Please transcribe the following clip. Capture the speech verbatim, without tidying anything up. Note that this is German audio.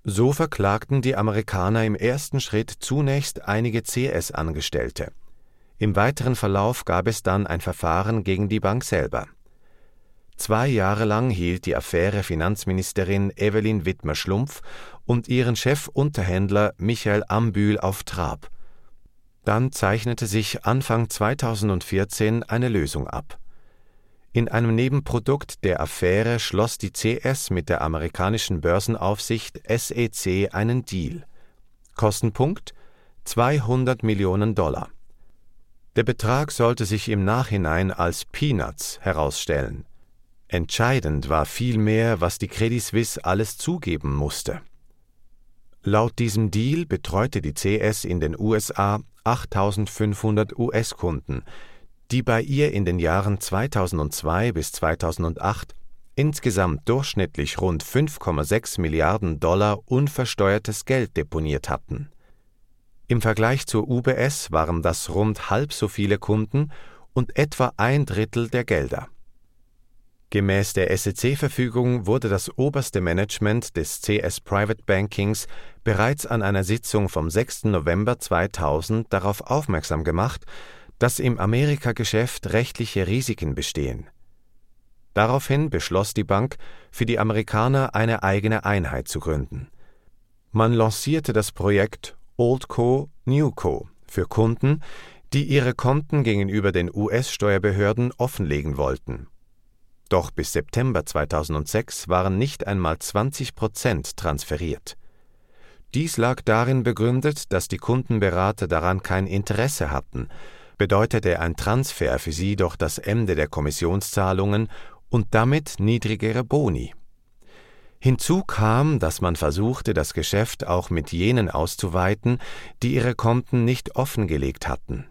So verklagten die Amerikaner im ersten Schritt zunächst einige C S-Angestellte. Im weiteren Verlauf gab es dann ein Verfahren gegen die Bank selber. Zwei Jahre lang hielt die Affäre Finanzministerin Evelyn Wittmer-Schlumpf und ihren Chefunterhändler Michael Ambühl auf Trab. Dann zeichnete sich Anfang zweitausendvierzehn eine Lösung ab. In einem Nebenprodukt der Affäre schloss die C S mit der amerikanischen Börsenaufsicht S E C einen Deal. Kostenpunkt zweihundert Millionen Dollar. Der Betrag sollte sich im Nachhinein als Peanuts herausstellen. Entscheidend war vielmehr, was die Credit Suisse alles zugeben musste. Laut diesem Deal betreute die C S in den U S A achttausendfünfhundert U S-Kunden, die bei ihr in den Jahren zweitausendzwei bis zweitausendacht insgesamt durchschnittlich rund fünf Komma sechs Milliarden Dollar unversteuertes Geld deponiert hatten. Im Vergleich zur U B S waren das rund halb so viele Kunden und etwa ein Drittel der Gelder. Gemäß der S E C-Verfügung wurde das oberste Management des C S Private Bankings bereits an einer Sitzung vom sechsten November zweitausend darauf aufmerksam gemacht, dass im Amerika-Geschäft rechtliche Risiken bestehen. Daraufhin beschloss die Bank, für die Amerikaner eine eigene Einheit zu gründen. Man lancierte das Projekt Oldco Newco für Kunden, die ihre Konten gegenüber den U S-Steuerbehörden offenlegen wollten. Doch bis September zweitausendsechs waren nicht einmal zwanzig Prozent transferiert. Dies lag darin begründet, dass die Kundenberater daran kein Interesse hatten, bedeutete ein Transfer für sie doch das Ende der Kommissionszahlungen und damit niedrigere Boni. Hinzu kam, dass man versuchte, das Geschäft auch mit jenen auszuweiten, die ihre Konten nicht offengelegt hatten.